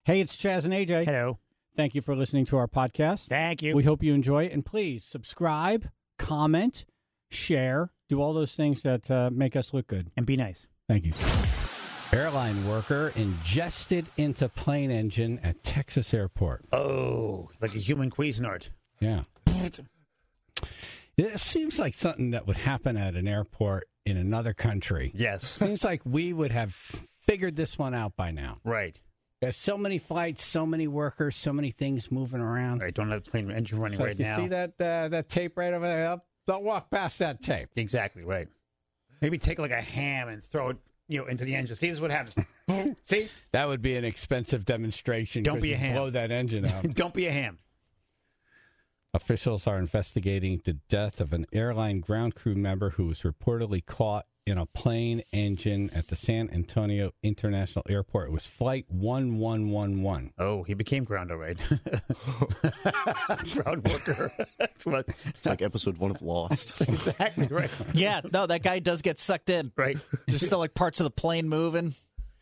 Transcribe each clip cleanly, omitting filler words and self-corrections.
Hey, it's Chaz and AJ. Hello. Thank you for listening to our podcast. Thank you. We hope you enjoy it. And please subscribe, comment, share, do all those things that make us look good. And be nice. Thank you. Airline worker ingested into plane engine at Texas airport. Oh, like a human Cuisinart. Yeah. It seems like something that would happen at an airport in another country. Yes. Seems like we would have figured this one out by now. Right. There's so many flights, so many workers, so many things moving around. Right. Don't have the plane engine running So right if you now. see that tape right over there? Don't walk past that tape. Exactly. Right. Maybe take like a ham and throw it, into the engine. See, this is what happens. See? That would be an expensive demonstration. Don't be a ham. Blow that engine out. Don't be a ham. Officials are investigating the death of an airline ground crew member who was reportedly caught in a plane engine at the San Antonio International Airport. It was Flight 1111. Oh, he became ground, all right. Ground worker. That's what. It's like episode 1 of Lost. Exactly right. Yeah, no, that guy does get sucked in. Right. There's still like parts of the plane moving.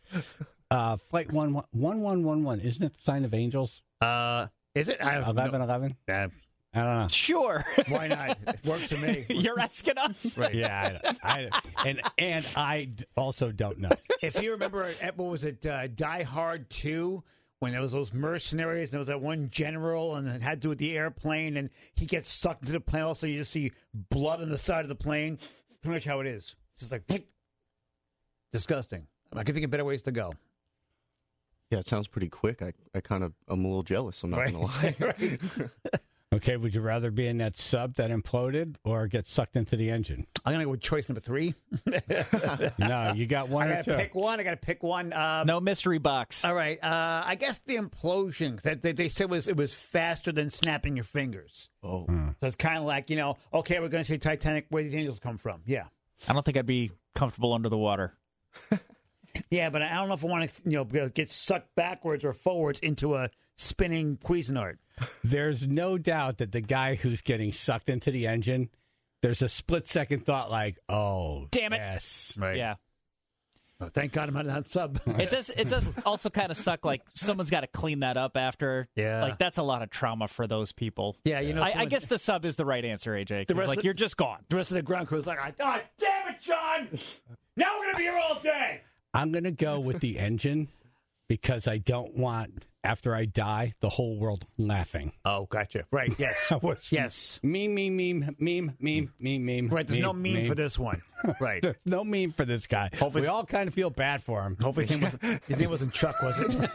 Flight 1111, isn't it the sign of angels? Is it? 1111? I don't know. Sure. Why not? It works for me. You're asking us? Right. Yeah, and I also don't know. If you remember, what was it, Die Hard 2, when there was those mercenaries and there was that one general and it had to do with the airplane and he gets sucked into the plane. Also, you just see blood on the side of the plane. Pretty much how it is. It's just like, disgusting. I can think of better ways to go. Yeah, it sounds pretty quick. I'm a little jealous. I'm not going to lie. Right. Okay, would you rather be in that sub that imploded or get sucked into the engine? I'm going to go with choice number 3. No, you got one I or got two. to pick one. I got to pick one. No mystery box. All right. I guess the implosion that they said it was faster than snapping your fingers. Oh. So it's kind of like, okay, we're going to say Titanic, where these angels come from. Yeah. I don't think I'd be comfortable under the water. Yeah, but I don't know if I want to, get sucked backwards or forwards into a spinning Cuisinart. There's no doubt that the guy who's getting sucked into the engine, there's a split-second thought like, oh, damn it. Yes. Right. Yeah. Oh, thank God I'm out of that sub. It does also kind of suck, like someone's got to clean that up after. Yeah. Like that's a lot of trauma for those people. Yeah, I guess the sub is the right answer, AJ. The rest you're just gone. The rest of the ground crew is like, oh, damn it, John! Now we're going to be here all day! I'm going to go with the engine because I don't want, after I die, the whole world laughing. Oh, gotcha. Right, yes. Yes. Meme. Right, there's no meme for this one. Right. There's no meme for this guy. Hopefully we all kind of feel bad for him. Hopefully his name wasn't Chuck, was it?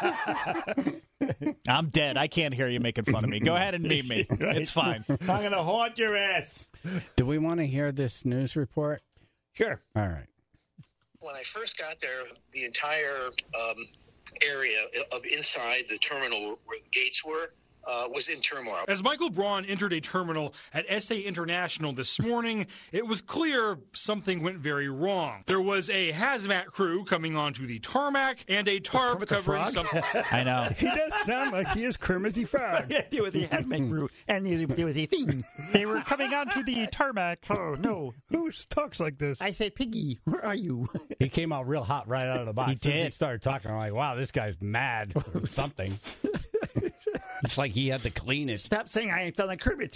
I'm dead. I can't hear you making fun of me. Go ahead and meme me. Right. It's fine. I'm going to haunt your ass. Do we want to hear this news report? Sure. All right. When I first got there, the entire area of inside the terminal where the gates were was in turmoil. As Michael Braun entered a terminal at SA International this morning, it was clear something went very wrong. There was a hazmat crew coming onto the tarmac and a tarp covering something. I know. He does sound like he is Kermit the Frog. Yeah, there was a hazmat crew, and there was a thing. They were coming onto the tarmac. Oh, no. Who talks like this? I said, Piggy, where are you? He came out real hot right out of the box. He did. As soon as he started talking, I'm like, wow, this guy's mad or something. It's like he had to clean it. Stop saying I sound like Kermit.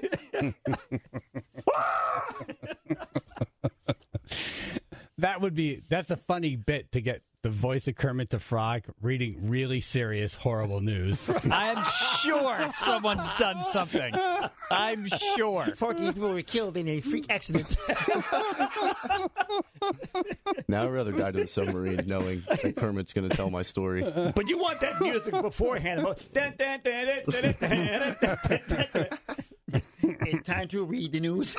That's a funny bit to get the voice of Kermit the Frog reading really serious, horrible news. I'm sure someone's done something. I'm sure. 14 people were killed in a freak accident. Now I'd rather die to the submarine knowing that Kermit's going to tell my story. But you want that music beforehand. It's time to read the news.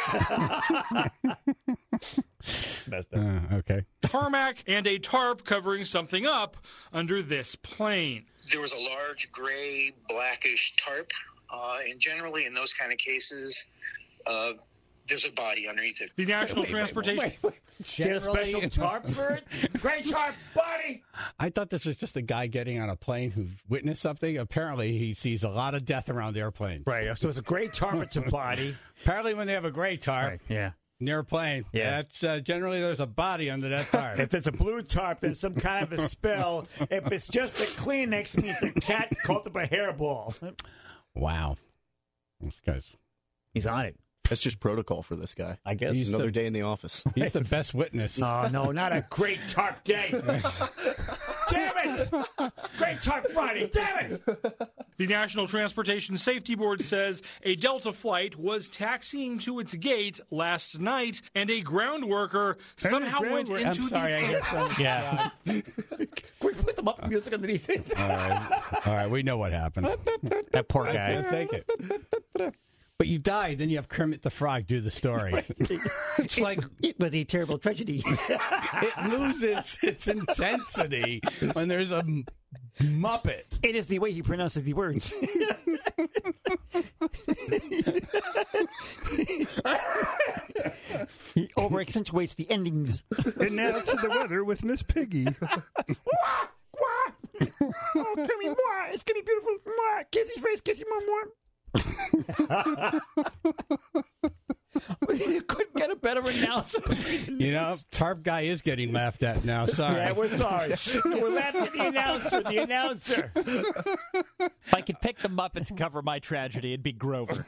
Okay. Tarmac and a tarp covering something up under this plane. There was a large gray, blackish tarp, and generally in those kind of cases, there's a body underneath it. The National Transportation... There's a special tarp for it? Great tarp, buddy! I thought this was just a guy getting on a plane who witnessed something. Apparently, he sees a lot of death around airplanes. Right, so it's a great tarp, it's a body. Apparently, when they have a gray tarp, Right, yeah. Near a plane. Yeah. That's generally there's a body under that tarp. If it's a blue tarp, there's some kind of a spell. If it's just a Kleenex, it means the cat caught up a hairball. Wow. This guy's He's on it. That's just protocol for this guy. I guess. He's another day in the office. he's the best witness. No, not a great tarp day. Damn it! Great Tarp Friday, damn it! The National Transportation Safety Board says a Delta flight was taxiing to its gate last night, and a ground worker somehow went into I'm sorry, I the... guess. Yeah. Can we put the Muppet music underneath it? All right, we know what happened. That poor I guy. can't take it. But you died, then you have Kermit the Frog do the story. It's like It was a terrible tragedy. it loses its intensity when there's a Muppet. It is the way he pronounces the words. He over accentuates the endings. And now to the weather with Miss Piggy. Oh, tell me more. It's going to be beautiful. More. Kissy face, kissy more. You couldn't get a better announcer. You know, Tarp guy is getting laughed at now. Sorry. Yeah, we're sorry. We're laughing at the announcer. If I could pick the Muppet to cover my tragedy, it'd be Grover.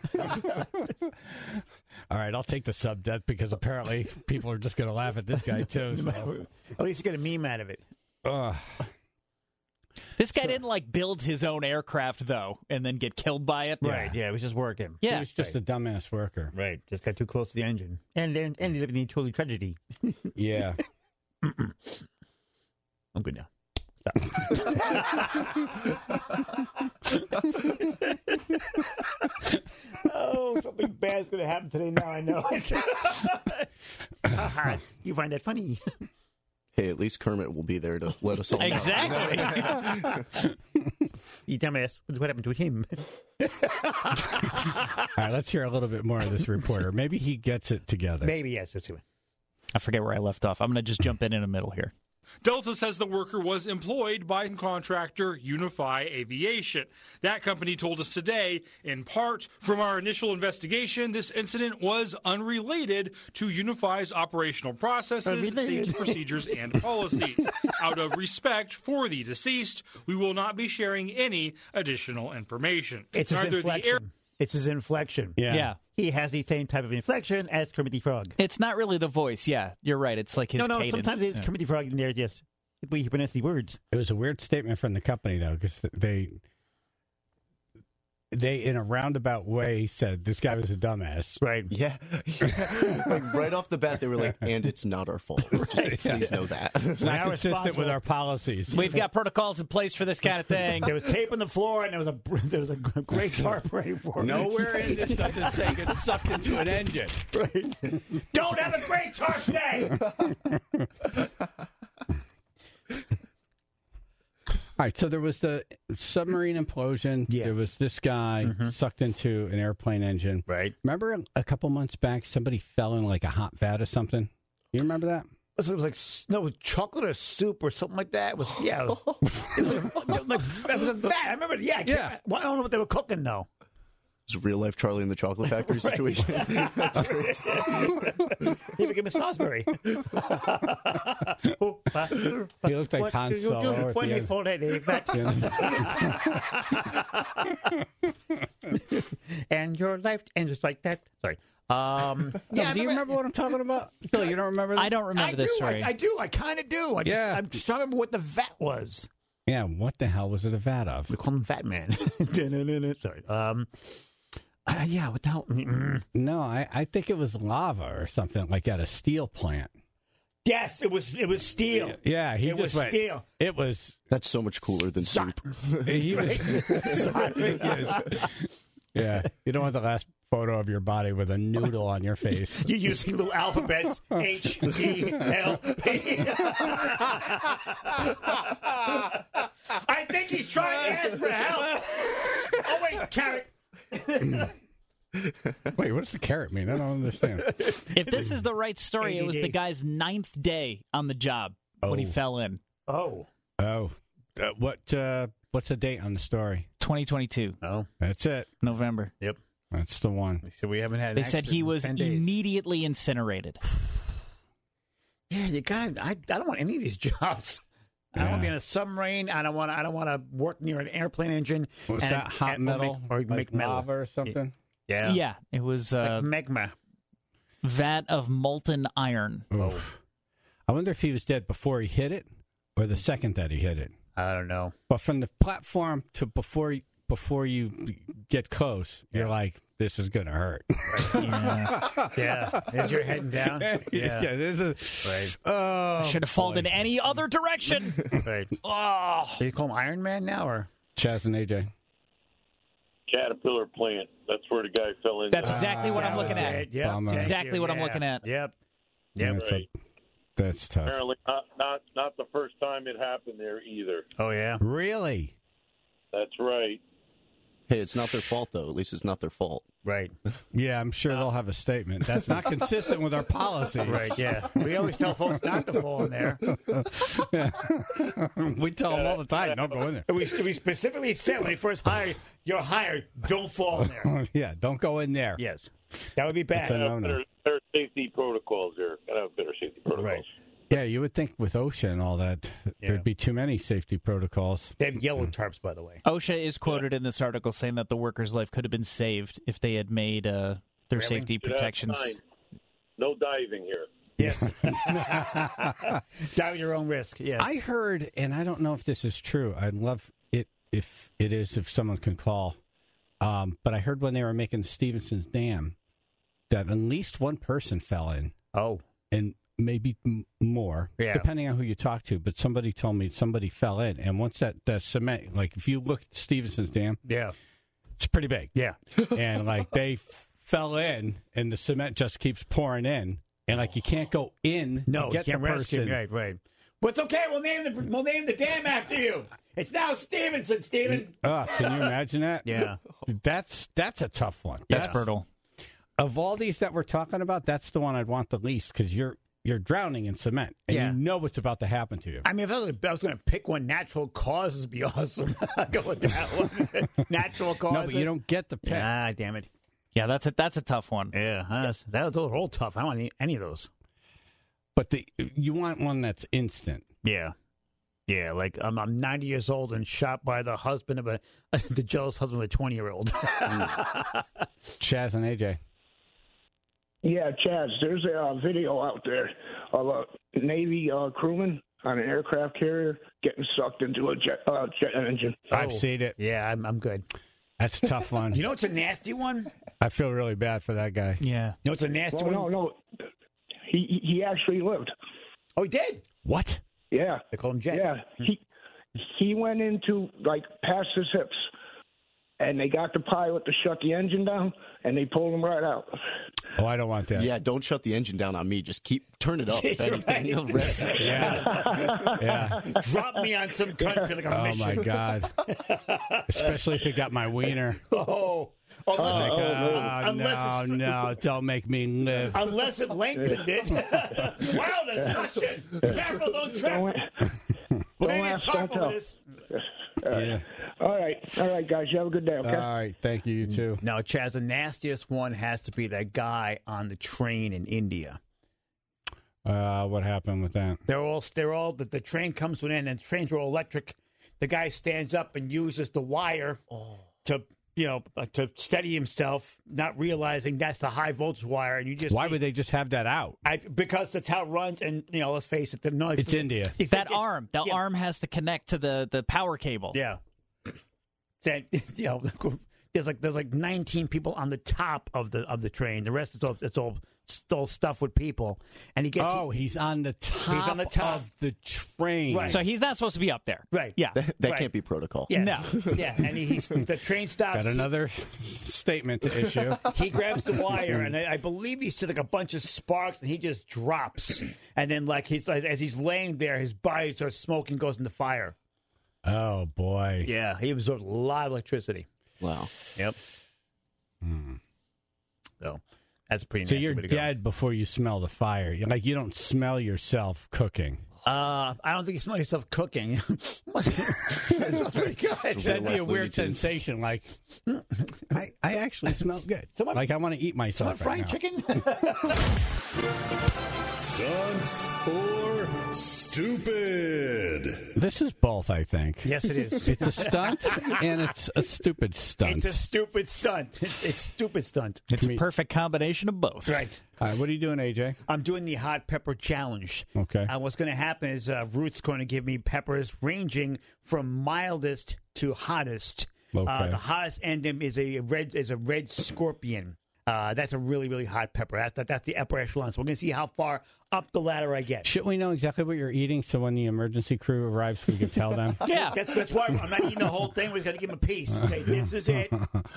All right, I'll take the sub debt because apparently people are just going to laugh at this guy too. So. At least you get a meme out of it. This guy didn't like build his own aircraft though, and then get killed by it. Right, yeah, it was just working. Yeah. He was just a dumbass worker. Right, just got too close to the engine. And then ended up in a totally tragedy. Yeah. I'm good now. Oh, something bad's going to happen today. Now I know it. You find that funny? Hey, at least Kermit will be there to let us all know. Exactly. You dumbass. What happened to him? All right, let's hear a little bit more of this reporter. Maybe he gets it together. Maybe, yes. Let's see it. I forget where I left off. I'm going to just jump in the middle here. Delta says the worker was employed by contractor Unify Aviation. That company told us today, in part, from our initial investigation, this incident was unrelated to Unify's operational processes, safety procedures, and policies. Out of respect for the deceased, we will not be sharing any additional information. It's his Neither inflection. It's his inflection. Yeah. He has the same type of inflection as Kermit the Frog. It's not really the voice. Yeah, you're right. It's like his cadence. Sometimes it's Kermit the Frog in there, yes. The way he pronounced the words. It was a weird statement from the company, though, because they, in a roundabout way, said this guy was a dumbass. Right. Yeah. Like right off the bat, they were like, and it's not our fault. Just please know that. It's not consistent with our policies. We've got protocols in place for this kind of thing. There was tape on the floor, and there was a great tarp ready for it. Nowhere in this doesn't say get sucked into an engine. Right. Don't have a great tarp day! All right, so there was the submarine implosion. Yeah. There was this guy sucked into an airplane engine. Right. Remember a couple months back, somebody fell in like a hot vat or something? You remember that? It was like chocolate or soup or something like that. It was it was a vat. I remember it. Yeah. I don't know what they were cooking though. It's a real life Charlie in the Chocolate Factory situation. That's crazy. He became a Salisbury. He looked like Han Solo. When they folded a vat. And your life ends just like that. Sorry. Do you remember what I'm talking about? Phil, you don't remember this? I don't remember this story. I do. I kind of do. I'm just trying to remember what the vat was. Yeah, what the hell was it a vat of? We call him Fat Man. Sorry. Yeah, what the hell? No, I think it was lava or something like at a steel plant. Yes, it was steel. Yeah, It was steel. It was. That's so much cooler than soup. He was. Yeah, you don't want the last photo of your body with a noodle on your face. You're using little alphabets. H-E-L-P. I think he's trying to ask for help. Oh, wait, carrot. Wait, what does the carrot mean? I don't understand. If this is the right story, it was the guy's 9th day on the job when he fell in. Oh. What's the date on the story? 2022. Oh. That's it. November. Yep. That's the one. So we haven't had. They said he was immediately incinerated. Yeah, you got. I don't want any of these jobs. I don't want to be in a submarine. I don't want to work near an airplane engine. Was that hot metal or make metal lava or something? Yeah, it was like magma. Vat of molten iron. Oof. I wonder if he was dead before he hit it or the second that he hit it. I don't know. But from the platform to before you get close, you're like, this is going to hurt. Yeah. As you're heading down. Yeah. This is right. Oh, should have fallen in any other direction. Right. Oh. Do you call him Iron Man now, or Chaz and AJ? Caterpillar plant. That's where the guy fell in. That's exactly what I'm looking at. Yep. Exactly what I'm looking at. Yep. Right. That's tough. Apparently, not the first time it happened there either. Oh yeah. Really? That's right. Hey, it's not their fault, though. At least it's not their fault. Right. Yeah, I'm sure they'll have a statement. That's not consistent with our policies. Right, yeah. We always tell folks not to fall in there. We tell them all the time, don't go in there. We specifically said when they first hired, you're hired, don't fall in there. Yeah, don't go in there. Yes. That would be bad. Better safety protocols there. Gotta have better safety protocols. Right. Yeah, you would think with OSHA and all that, there'd be too many safety protocols. They have yellow tarps, by the way. OSHA is quoted in this article saying that the worker's life could have been saved if they had made their safety protections. No diving here. Yes. Dive at your own risk, yes. I heard, and I don't know if this is true. I'd love it if it is, if someone can call. But I heard when they were making Stevenson's Dam that at least one person fell in. Oh. And maybe more, depending on who you talk to. But somebody told me somebody fell in. And once that cement, like if you look at Stevenson's Dam, it's pretty big. Yeah. And like they fell in and the cement just keeps pouring in. And like you can't go in and get the person. Right. Well, it's okay. We'll name the dam after you. It's now Stevenson, Steven. Can you imagine that? Yeah. That's a tough one. That's brutal. Of all these that we're talking about, that's the one I'd want the least because you're drowning in cement and you know what's about to happen to you. I mean, if I was going to pick one, natural causes would be awesome. I'd go with that one. Natural causes. No, but you don't get the pick. Ah, damn it. Yeah, that's a tough one. Yeah, those are all tough. I don't want any of those. But you want one that's instant. Yeah. Yeah, like I'm 90 years old and shot by the husband of the jealous husband of a 20-year-old. Chaz and AJ. Yeah, Chaz, there's a video out there of a Navy crewman on an aircraft carrier getting sucked into a jet engine. I've seen it. Yeah, I'm good. That's a tough one. You know what's a nasty one? I feel really bad for that guy. Yeah. You know what's a nasty one? No. He actually lived. Oh, he did? What? Yeah. They call him Jet. Yeah. He went into, like, past his hips, and they got the pilot to shut the engine down, and they pulled him right out. Oh, I don't want that. Yeah, don't shut the engine down on me. Just turn it up, if anything. Right. Yeah. Drop me on some country like a mission. Oh, my God. Especially if you got my wiener. No, don't make me live. Unless it lengthened it. Wow, the suction. Careful, don't trip. We're going to talk about this. Yeah. All right, guys. You have a good day, okay? All right. Thank you. You too. Now, Chaz, the nastiest one has to be that guy on the train in India. What happened with that? The train comes to an end, and trains are all electric. The guy stands up and uses the wire to steady himself, not realizing that's the high voltage wire. And why would they just have that out? Because that's how it runs. And let's face it, it's India. That arm has to connect to the power cable. Yeah. There's like 19 people on the top of the train. The rest it's all stuffed with people. And he gets he's on the top of the train. Right. So he's not supposed to be up there. Right. Yeah. That can't be protocol. Yeah. No. Yeah. And the train stops. Got another statement to issue. He grabs the wire, and I believe he said like a bunch of sparks, and he just drops. And then as he's laying there, his body starts smoking, goes into fire. Oh boy. Yeah. He absorbed a lot of electricity. Wow. Yep. So that's pretty. So you're dead before you smell the fire. You don't smell yourself cooking. I don't think you smell yourself cooking. It smells pretty good. That'd be a weird sensation. Like, I actually smell good. Like I want to eat myself. Frying chicken? Stunt or stupid? This is both, I think. Yes, it is. It's a stunt and it's a stupid stunt. It's a stupid stunt. It's stupid stunt. It's a perfect combination of both. Right. What are you doing, AJ? I'm doing the hot pepper challenge. Okay. What's going to happen is Ruth's going to give me peppers ranging from mildest to hottest. Okay. The hottest endem is a red scorpion. That's a really, really hot pepper. That's the upper echelon. So we're going to see how far up the ladder I get. Should we know exactly what you're eating so when the emergency crew arrives, we can tell them? Yeah. That's why I'm not eating the whole thing. We're going to give them a piece. Say, this is it.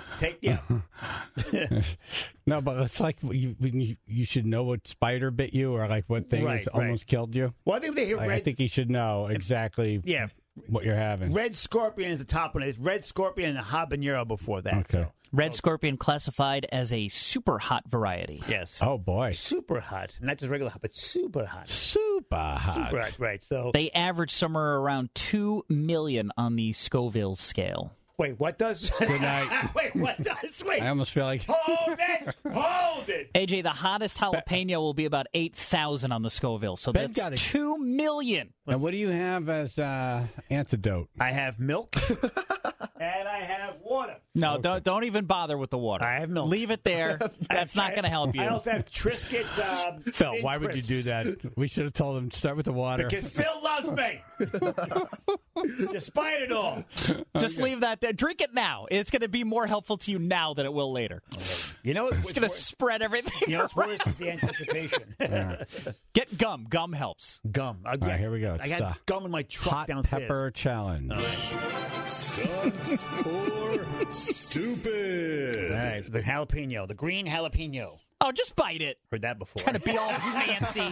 No, but it's like you should know what spider bit you or like what thing almost killed you. Well, I think they hear red. I think you should know exactly what you're having. Red scorpion is the top one. It's red scorpion and habanero before that. Okay. So. Red scorpion classified as a super hot variety. Yes. Oh, boy. Super hot. Not just regular hot, but super hot. Super hot. Super hot, right. So they average somewhere around 2 million on the Scoville scale. Wait, what does? Good night. Wait, what does? Wait. I almost feel like... Hold it! AJ, the hottest jalapeno will be about 8,000 on the Scoville, so that's 2 million. And what do you have as antidote? I have milk, and I have water. No, don't even bother with the water. I have milk. Leave it there. That's not going to help you. I also have Triscuit. Phil, why would you do that? We should have told him to start with the water. Because Phil loves me. Despite it all. Just leave that there. Drink it now. It's going to be more helpful to you now than it will later. You know, it's going to spread everything. You know what's worse is the anticipation. Get gum. Gum helps. Gum. All right, here we go. I got gum in my truck hot downstairs. Pepper challenge. Stunt or stupid? All right, so the jalapeno, the green jalapeno. Oh, just bite it. Heard that before. Trying to be all fancy.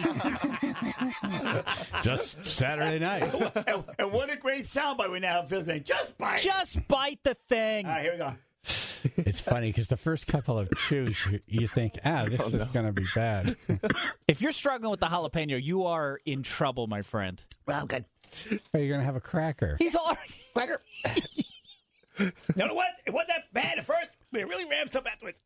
Just Saturday night. And what a great soundbite we now have, Phil saying, just bite. Just bite the thing. All right, here we go. It's funny because the first couple of chews, you think, this is going to be bad. If you're struggling with the jalapeno, you are in trouble, my friend. Well, good. Are you going to have a cracker? He's all cracker. You know what? It wasn't that bad at first, but it really ramps up afterwards.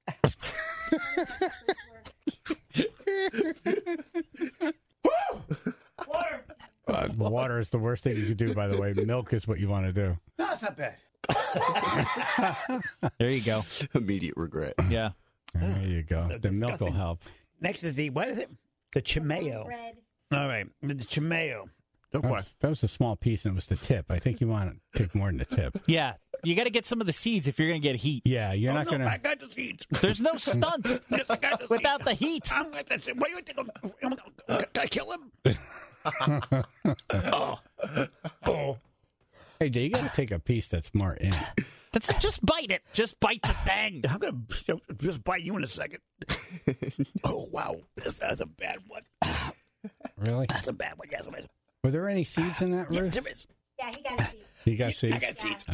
Woo! Water. Water is the worst thing you could do, by the way. Milk is what you want to do. No, it's not bad. There you go. Immediate regret. Yeah. There you go. The milk will help. Next is what is it? The chimeo. All right, the chimeo. That was a small piece, and it was the tip. I think you want to take more than the tip. Yeah. You got to get some of the seeds if you're going to get heat. Yeah, you're not going to... I got the seeds. There's no stunt without the heat. I'm going to say, what do you think? Can I kill him? Oh. Hey, Jay, you got to take a piece that's more in. Just bite it. Just bite the thing. I'm going to just bite you in a second. Oh, wow. That's a bad one. Really? That's a bad one. Yes, it is. Were there any seeds in that, Ruth? There is. Yeah, he got seeds. You got seeds? I got seeds.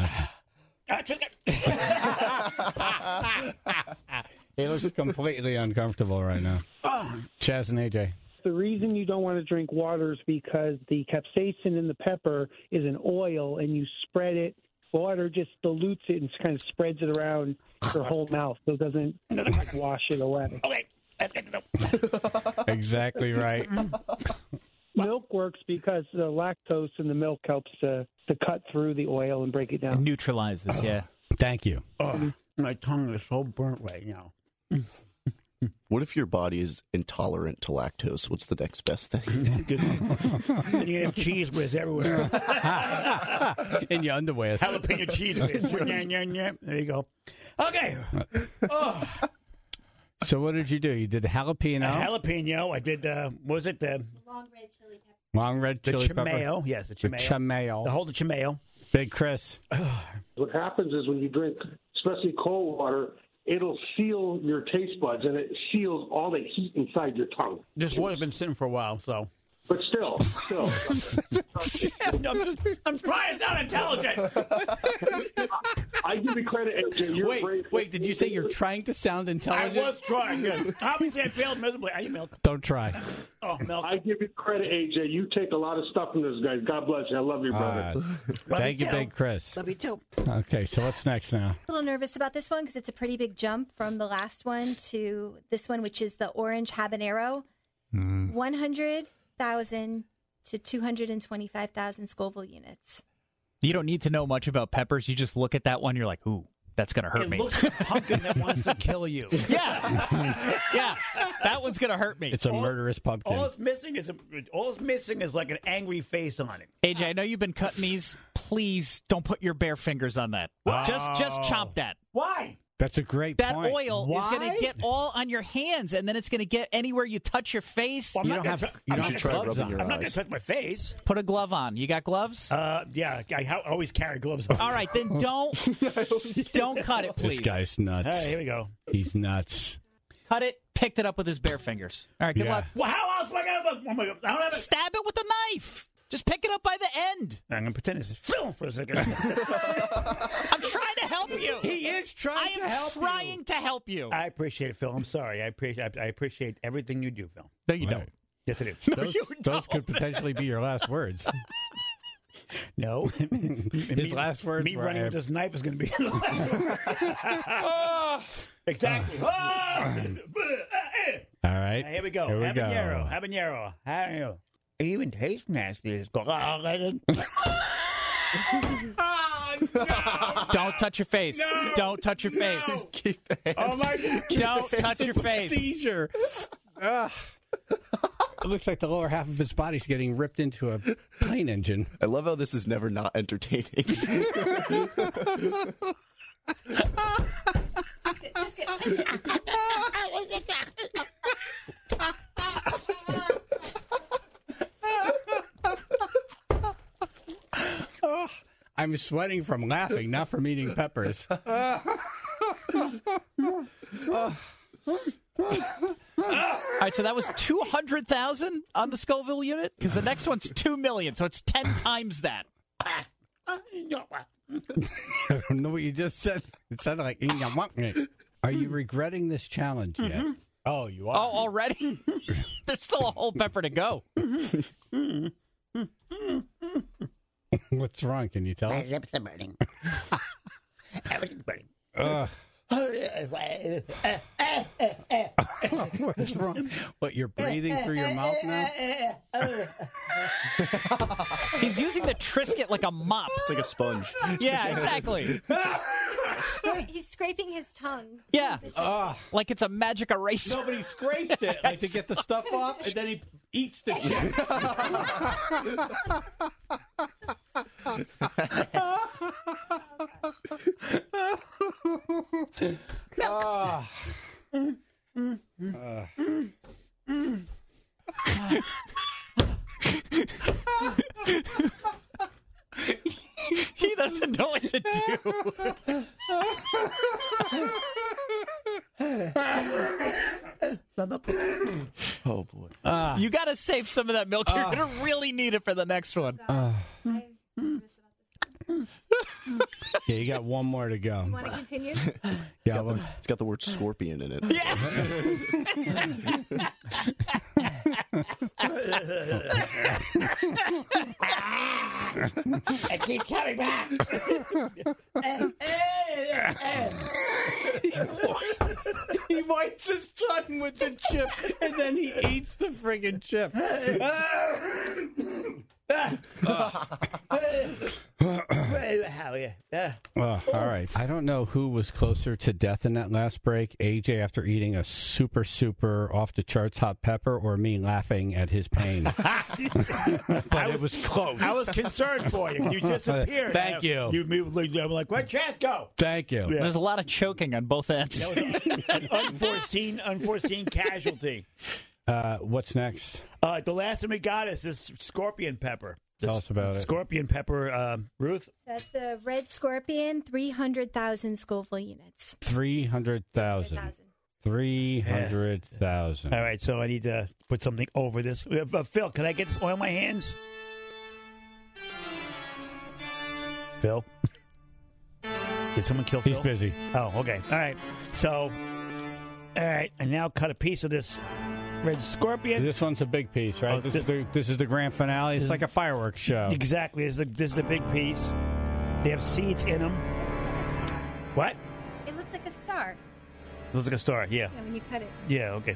He looks completely uncomfortable right now. Chaz and AJ. The reason you don't want to drink water is because the capsaicin in the pepper is an oil, and you spread it. Water just dilutes it and kind of spreads it around your whole mouth, so it doesn't wash it away. Okay, that's good to know. Exactly right. Milk works because the lactose in the milk helps to cut through the oil and break it down. It neutralizes, yeah. Thank you. My tongue is so burnt right now. What if your body is intolerant to lactose? What's the next best thing? Then you have cheese whiz everywhere. In your underwear. Jalapeno cheese whiz. There you go. Okay. So what did you do? You did jalapeno. Jalapeno. I did, what was it? The Long red chili pepper. Long red chili chimeo. pepper. Yes, the chimeo. The chimeo. The whole chimeo. Big Chris. What happens is when you drink, especially cold water, it'll seal your taste buds, and it seals all the heat inside your tongue. This water's been sitting for a while, so. But still. I'm trying to sound intelligent. I give you credit, AJ. You're brave. Wait, did you say you're trying to sound intelligent? I was trying. Good. Obviously, I failed miserably. I need milk. Don't try. Oh, milk. I give you credit, AJ. You take a lot of stuff from this guy. God bless you. I love you, brother. Thank you, Big Chris. Love you too. Okay, so what's next now? A little nervous about this one because it's a pretty big jump from the last one to this one, which is the orange habanero. 100,000 to 225,000 Scoville units. You don't need to know much about peppers. You just look at that one, you're like, ooh, that's going to hurt me. It looks like a pumpkin that wants to kill you. Yeah. Yeah. That one's going to hurt me. It's a murderous pumpkin. All it's missing is like an angry face on it. AJ, I know you've been cutting these. Please don't put your bare fingers on that. Just chomp that. Why? That's a great that point. Oil is going to get all on your hands, and then it's going to get anywhere you touch your face. Well, You should try rubbing your I'm not going eyes. to touch my face. Put a glove on. You got gloves? Yeah, I always carry gloves on. All right, then don't cut it, please. This guy's nuts. All right, here we go. He's nuts. Cut it, picked it up with his bare fingers. All right, good luck. Well, how else am I going to... I don't have Stab it with a knife. Just pick it up by the end. I'm going to pretend this is film for a second. I'm trying to help you. He is trying to help you. I am trying to help you. I appreciate it, Phil. I'm sorry. I appreciate everything you do, Phil. No, you don't. Yes, I do. Those could potentially be your last words. No. His last words Me were, running with this knife is going to be... Exactly. All right. Here we go. Here we Habanero. Even taste nasty. It's Don't touch your face. No. Don't touch your face. No. Keep the hands. Oh, my God. Don't touch your face. Seizure. It looks like the lower half of his body's getting ripped into a plane engine. I love how this is never not entertaining. I'm sweating from laughing, not from eating peppers. All right, so that was 200,000 on the Scoville unit? Because the next one's 2 million, so it's 10 times that. I don't know what you just said. It sounded like... Are you regretting this challenge yet? Mm-hmm. Oh, you are? Oh, already? There's still a whole pepper to go. What's wrong? Can you tell us? My lips are burning. Everything's burning. What's wrong? What, you're breathing through your mouth now? He's using the Triscuit like a mop. It's like a sponge. Yeah, exactly. He's scraping his tongue. Yeah. Like it's a magic eraser. Nobody scrapes it like to get the stuff off, and then he eats the shit. He doesn't know what to do. Oh, boy. You got to save some of that milk. You're going to really need it for the next one. Yeah, you got one more to go. You want to continue? Yeah, It's got the word scorpion in it. Yeah. I keep coming back. He wipes his tongue with the chip, and then he eats the friggin' chip. All right. I don't know who was closer to death in that last break, AJ after eating a super off the charts hot pepper, or me laughing at his pain. But it was close. I was concerned for you. You disappeared. Thank you. I'm like, where'd Chad go? Thank you. Yeah. There's a lot of choking on both ends. That was an unforeseen casualty. What's next? The last one we got is this scorpion pepper. Tell us about it. Scorpion pepper, Ruth? That's the red scorpion, 300,000 Scoville units. 300,000. 300,000. All right, so I need to put something over this. Phil, can I get this oil in my hands? Phil? Did someone kill Phil? He's busy. Oh, okay. All right. So, all right. I now cut a piece of this red scorpion. This one's a big piece, right? Oh, this is the grand finale. It's like a fireworks show. Exactly. This is the big piece. They have seeds in them. What? It looks like a star. It looks like a star, yeah. When you cut it. Yeah, okay.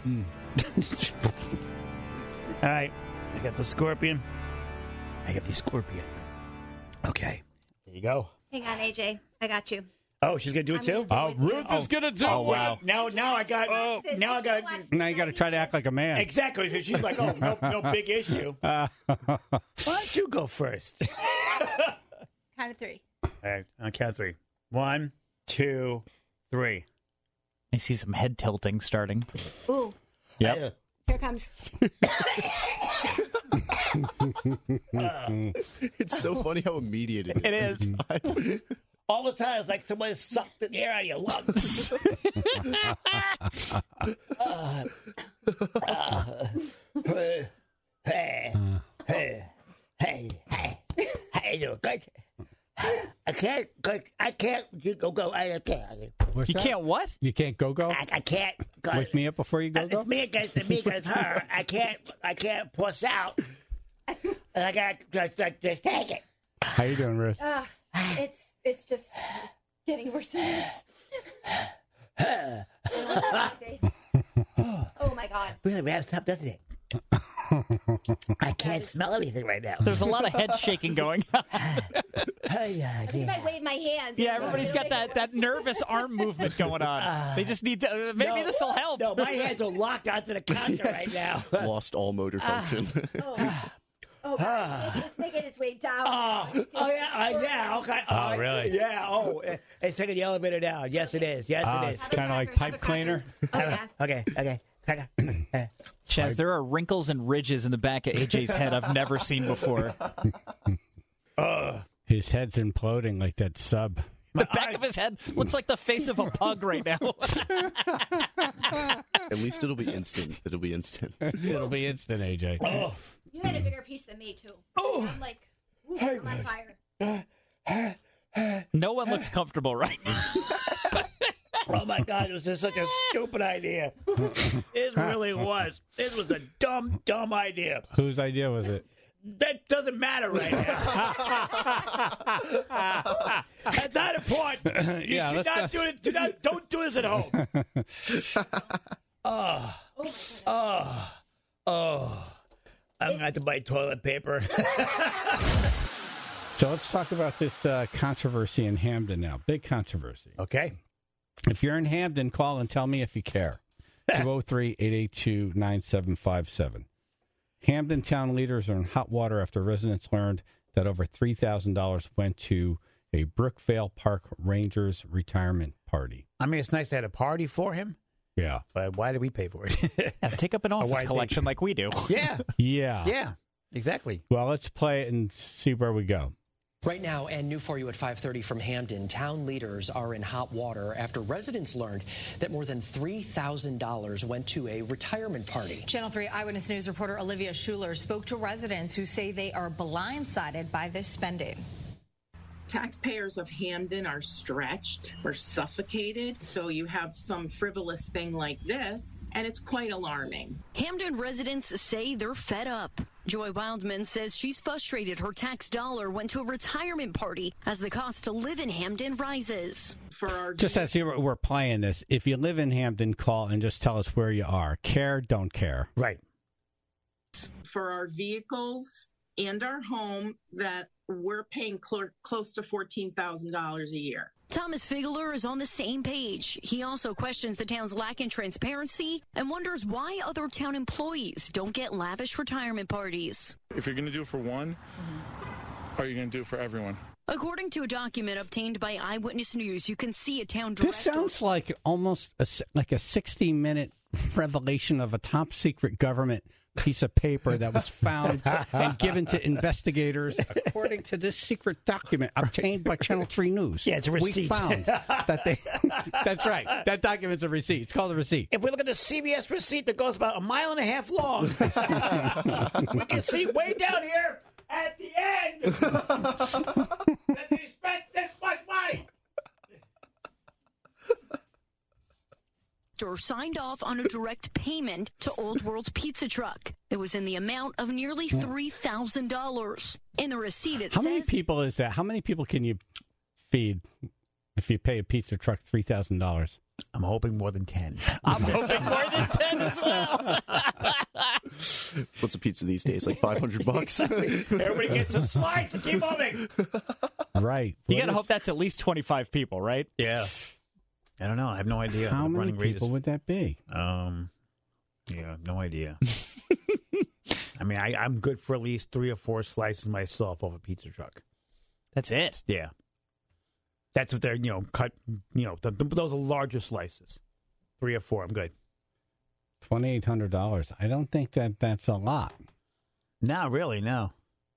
All right. I got the scorpion. I got the scorpion. Okay. There you go. Hang on, AJ. I got you. Oh, she's gonna do it too. Oh, Ruth is gonna do it. Oh, wow. Now I got. Now I got. Now you got to try to act like a man. Exactly. She's like, oh, no big issue. Why don't you go first? Count of 3. All right, on count of 3. 1, 2, 3. I see some head tilting starting. Ooh. Yep. Here it comes. It's so funny how immediate it is. It is. All the time, it's like somebody sucked the air out of your lungs. Hey, how you doing? Good. I can't. You go. I can't. What's You that? can't what? You can't go. I can't. Wake me up before you go. It's me against her. I can't puss out. And I got just take it. How you doing, Ruth? It's just getting worse and worse. Oh my God. Really wraps up, doesn't it? I can't smell anything right now. There's a lot of head shaking going on. I think I wave my hands. Yeah, everybody's got that nervous arm movement going on. They just need to. Maybe this will help. No, my hands are locked onto the counter right now. Lost all motor function. It's making its way down. Yeah, okay. Oh, really? Yeah, it's taking the elevator down. Yes, it is. Yes, it is. It's kind of like pipe cleaner. Okay. Chaz, there are wrinkles and ridges in the back of AJ's head I've never seen before. His head's imploding like that sub. The back of his head looks like the face of a pug right now. At least it'll be instant. It'll be instant, AJ. Oh. You had a bigger piece than me, too. Oh. I'm like, I'm on fire. No one looks comfortable right now. Oh, my God, it was just such a stupid idea. It really was. This was a dumb idea. Whose idea was it? That doesn't matter right now. That's not important. You should not do it. Don't do this at home. I'm going to have to buy toilet paper. So let's talk about this controversy in Hamden now. Big controversy. Okay. If you're in Hamden, call and tell me if you care. 203-882-9757. Hamden town leaders are in hot water after residents learned that over $3,000 went to a Brookvale Park Rangers retirement party. I mean, it's nice to have a party for him. Yeah. But why do we pay for it? Take up an office collection like we do. Yeah. Yeah, exactly. Well, let's play it and see where we go. Right now, and new for you at 5:30 from Hamden, town leaders are in hot water after residents learned that more than $3,000 went to a retirement party. Channel 3 Eyewitness News reporter Olivia Schuler spoke to residents who say they are blindsided by this spending. Taxpayers of Hamden are stretched or suffocated, so you have some frivolous thing like this, and it's quite alarming. Hamden residents say they're fed up. Joy Wildman says she's frustrated her tax dollar went to a retirement party as the cost to live in Hamden rises. Just as we're playing this, if you live in Hamden, call and just tell us where you are. Care, don't care. Right. For our vehicles and our home, that we're paying close to $14,000 a year. Thomas Figler is on the same page. He also questions the town's lack in transparency and wonders why other town employees don't get lavish retirement parties. If you're going to do it for one, are you going to do it for everyone? According to a document obtained by Eyewitness News, you can see a town director. This sounds like almost like a 60-minute revelation of a top-secret government piece of paper that was found and given to investigators according to this secret document obtained by Channel 3 News. Yeah, it's a receipt. We found that they... That's right. That document's a receipt. It's called a receipt. If we look at the CBS receipt that goes about 1.5 miles long, we can see way down here at the end that they spent this much money. director signed off on a direct payment to Old World Pizza Truck. It was in the amount of nearly $3,000. In the receipt, it How says... many people is that? How many people can you feed if you pay a pizza truck $3,000? I'm hoping more than 10. I'm hoping more than 10 as well. What's a pizza these days? Like $500? Everybody gets a slice and keep moving. Right. You got to hope that's at least 25 people, right? Yeah. I don't know. I have no idea. How many running people would that be? Yeah, no idea. I mean, I'm good for at least 3 or 4 slices myself off a pizza truck. That's it. Yeah. That's what they're, cut, those are larger slices. 3 or 4, I'm good. $2,800. I don't think that's a lot. No, really, no.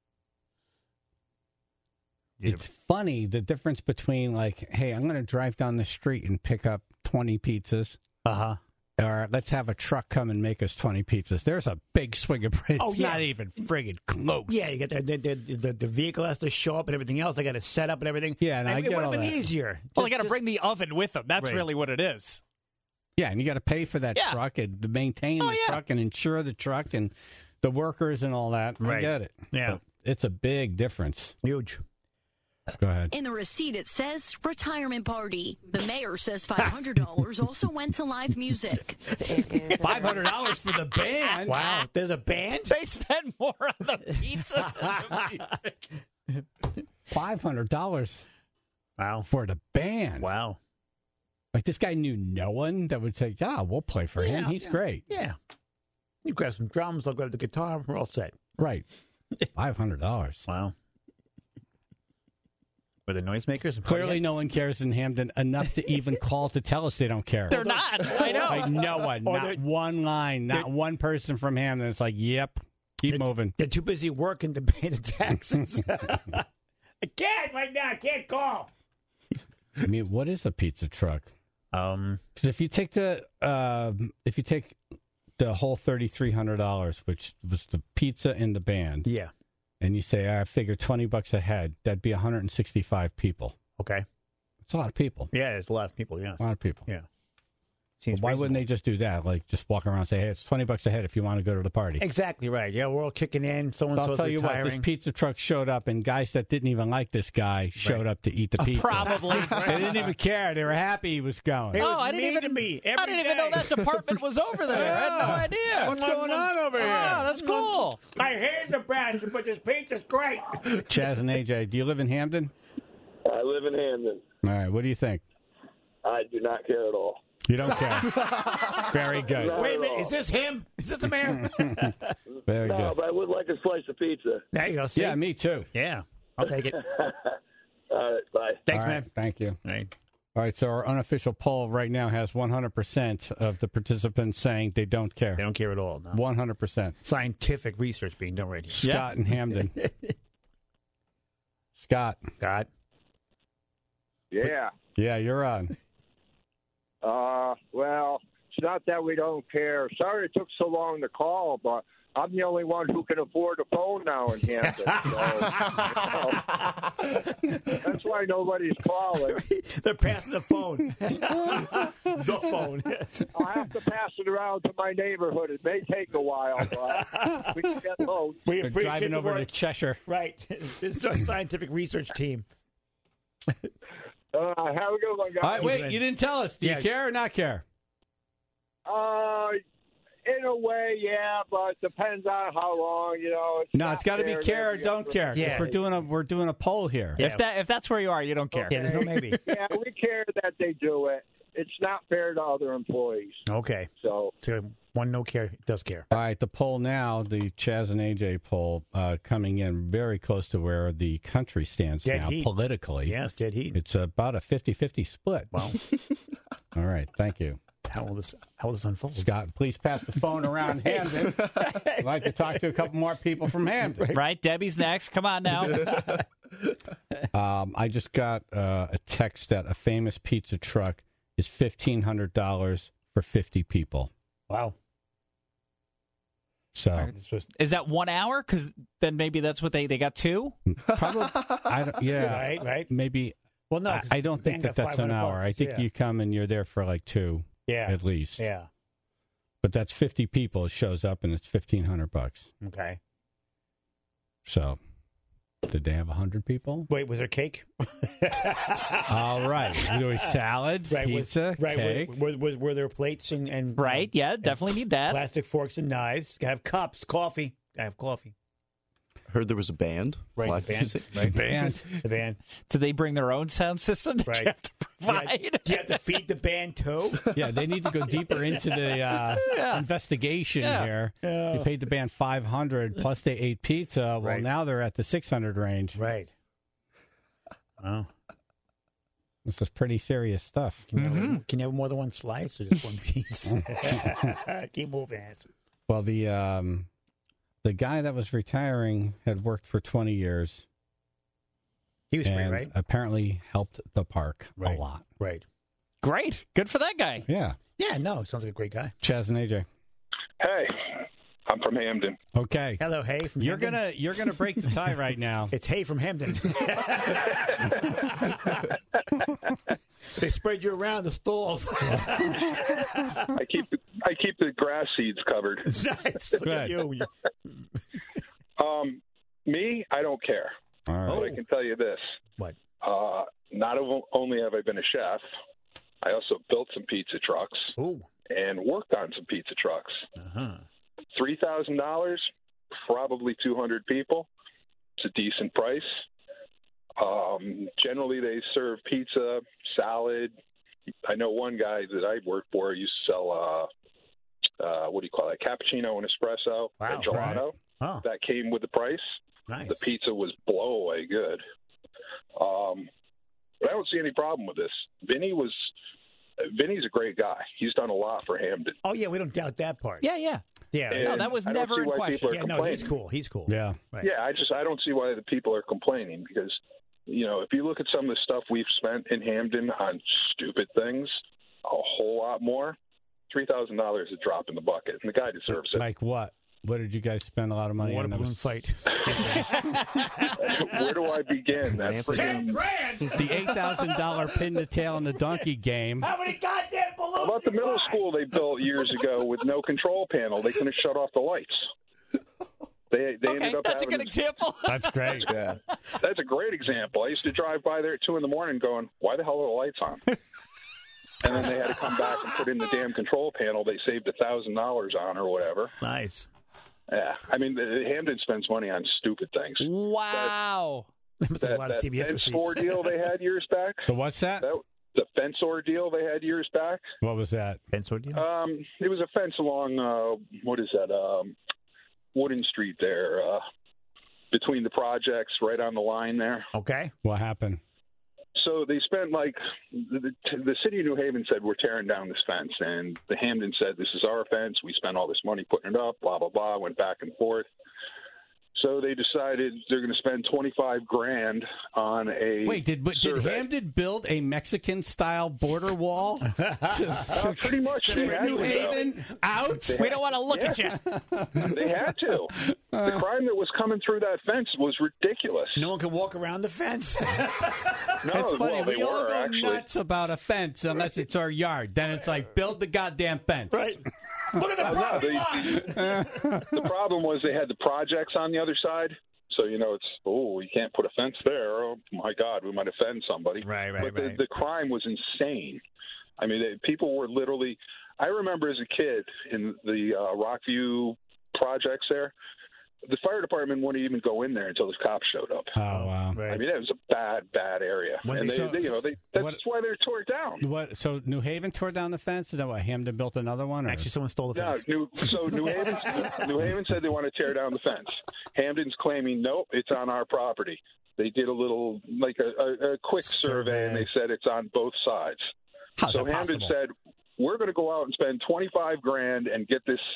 It's funny, the difference between like, hey, I'm going to drive down the street and pick up 20 pizzas. Uh-huh. Or let's have a truck come and make us 20 pizzas. There's a big swing of bread. Oh, It's yeah. not even friggin' close. Yeah, you get the vehicle has to show up and everything else. They got to set up and everything. Yeah, and I it get would all have been that. easier. Well, they got to bring the oven with them. That's Right. really what it is. Yeah, and you got to pay for that truck and to maintain the truck and insure the truck and the workers and all that. I Right. get it. Yeah. But it's a big difference. Huge. Go ahead. In the receipt, it says retirement party. The mayor says $500 also went to live music. $500 for the band. Wow, there's a band? They spend more on the pizza than the music. $500 Wow. for the band. Wow. Like this guy knew no one that would say, yeah, we'll play for him. He's great. Yeah. You grab some drums, I'll grab the guitar, we're all set. Right. $500. Wow. Were the noisemakers? Clearly no one cares in Hamden enough to even call to tell us they don't care. They're not. I know. Like no one. Or Not they're- one line. Not one person from Hamden. It's like, yep. Keep moving. They're too busy working to pay the taxes. I can't right now. I can't call. I mean, what is a pizza truck? Because if you take the whole $3,300, which was the pizza and the band, Yeah. and you say I figure $20 a head, that'd be 165 people. Okay. It's a lot of people. Yeah, there's a lot of people, yes. A lot of people. Yeah. Well, why wouldn't they just do that? Like just walk around and say, hey, it's $20 a head if you want to go to the party. Exactly right. Yeah, we're all kicking in. So So-and-so's I'll tell you retiring. what, this pizza truck showed up, and guys that didn't even like this guy showed up to eat the pizza. Probably. They didn't even care. They were happy he was going. It was I didn't mean even to me I every didn't even know day. that department was over there. I had no idea. What's going on over here? Oh, that's cool. I hate the brand, but this pizza's great. Chaz and AJ, do you live in Hamden? I live in Hamden. All right, what do you think? I do not care at all. You don't care. Very good. Not Wait a at minute. all. Is this him? Is this the mayor? Very No, good. but I would like a slice of pizza. There you go. See? Yeah, me too. Yeah. I'll take it. All right, bye. Thanks, All right, man. Thank you. All right. All right, so our unofficial poll right now has 100% of the participants saying they don't care. They don't care at all. No. 100%. Scientific research being done right here. Scott and Hamden. Scott. God. Yeah. Yeah, you're on. Well, it's not that we don't care. Sorry it took so long to call, but I'm the only one who can afford a phone now in Hampton. So, that's why nobody's calling. They're passing the phone. The phone. I'll have to pass it around to my neighborhood. It may take a while, but we can get loads. We They're appreciate driving the over to work. Cheshire. Right. This is our scientific research team. Have a good one, guys. All right, wait, you didn't tell us. Do you care or not care? In a way, yeah, but depends on how long, It's No, not it's got to be fair care or every don't other- care. 'Cause Yeah. we're doing a poll here. Yeah. If that's where you are, you don't care. Yeah, there's no maybe. Yeah, we care that they do it. It's not fair to other employees. Okay. So one no care does care. All right, the poll now, the Chaz and AJ poll, coming in very close to where the country stands Dead now heat. politically. Yes, dead heat. It's about a 50-50 split. Wow. All right, thank you. How will this unfold? Scott, please pass the phone around Hamden. I'd like to talk to a couple more people from Hamden. Right? Debbie's next. Come on now. I just got a text that a famous pizza truck is $1,500 for 50 people. Wow. So Is that 1 hour? Because then maybe that's what they got two? probably, Right. maybe. Well, no. I don't think that's an hour. I think you come and you're there for like 2. Yeah. at least. Yeah. But that's 50 people. It shows up, and it's $1,500. Okay. So, did they have 100 people? Wait, was there cake? All right. There was salad, pizza, cake. Were there plates and right? Yeah, definitely need that. Plastic forks and knives. Gotta have cups, coffee. Gotta have coffee. Heard there was a band. Right, Live the band. music. Right. The band. Do they bring their own sound system? That you have to provide? You have to feed the band too. Yeah, they need to go deeper into the investigation here. Yeah. You paid the band $500 plus they ate pizza. Well, now they're at the $600 range. Right. Oh. This is pretty serious stuff. Can you have more than one slice or just one piece? Keep moving. Well, the guy that was retiring had worked for 20 years. He was free, and right? apparently helped the park a lot. Right. Great. Good for that guy. Yeah. Yeah, no, sounds like a great guy. Chaz and AJ. Hey, I'm from Hamden. Okay. Hello, Hey from You're Hamden. you're gonna break the tie right now. It's Hey from Hamden. They spread you around the stalls. I keep the grass seeds covered. Nice. Look at you. Me, I don't care. All right. But I can tell you this. What? Not only have I been a chef, I also built some pizza trucks and worked on some pizza trucks. $3,000, probably 200 people. It's a decent price. Generally, they serve pizza, salad. I know one guy that I worked for used to sell, what do you call it, cappuccino and espresso and gelato. Oh. That came with the price. Nice. The pizza was blow away good. But I don't see any problem with this. Vinny's a great guy. He's done a lot for Hamden. Oh, yeah, we don't doubt that part. Yeah, yeah. Yeah. And No, that was I don't never see in why question. people are Yeah, no, complaining. he's cool. He's cool. Yeah. Right. Yeah, I don't see why the people are complaining because, if you look at some of the stuff we've spent in Hamden on stupid things, a whole lot more, $3,000 is a drop in the bucket, and the guy deserves it. Like what? What did you guys spend a lot of money Water on? balloon fight. Where do I begin? That's $10,000. The $8,000 pin the tail on the donkey game. How many goddamn balloons? How about the middle school they built years ago with no control panel? They couldn't shut off the lights. They ended up that's a having good example. That's great. Yeah. That's a great example. I used to drive by there at 2 a.m. going, why the hell are the lights on? And then they had to come back and put in the damn control panel they saved $1,000 on or whatever. Nice. Yeah. I mean, Hamden spends money on stupid things. Wow. That fence ordeal they had years back. The what's that? The fence ordeal they had years back. What was that? Fence ordeal? It was a fence along, what is that, Wooden Street there, between the projects, right on the line there. Okay. What happened? So they spent the city of New Haven said, we're tearing down this fence. And the Hamden said, this is our fence. We spent all this money putting it up, blah, blah, blah, went back and forth. So they decided they're going to spend $25,000 on a Wait, did Hamden build a Mexican-style border wall? Pretty much. New Haven out? We don't want to look at you. They had to. The crime that was coming through that fence was ridiculous. No one could walk around the fence. No, It's funny. well, they We all were, go actually. nuts about a fence unless it's our yard. Then it's like, build the goddamn fence. Right. Look at the property line. The problem was they had the projects on the other side. So, it's, you can't put a fence there. Oh, my God, we might offend somebody. Right. But the crime was insane. I mean, people were literally – I remember as a kid in the Rockview projects there, the fire department wouldn't even go in there until the cops showed up. Oh, wow. Right. I mean, it was a bad area. And that's why they tore it down. What? So New Haven tore down the fence, and then what? Hamden built another one? Or? Actually, someone stole the No, fence. New Haven said they want to tear down the fence. Hamden's claiming, nope, it's on our property. They did a little, like a quick survey, and they said it's on both sides. How's so that Hamden possible? said, we're going to go out and spend $25,000 and get this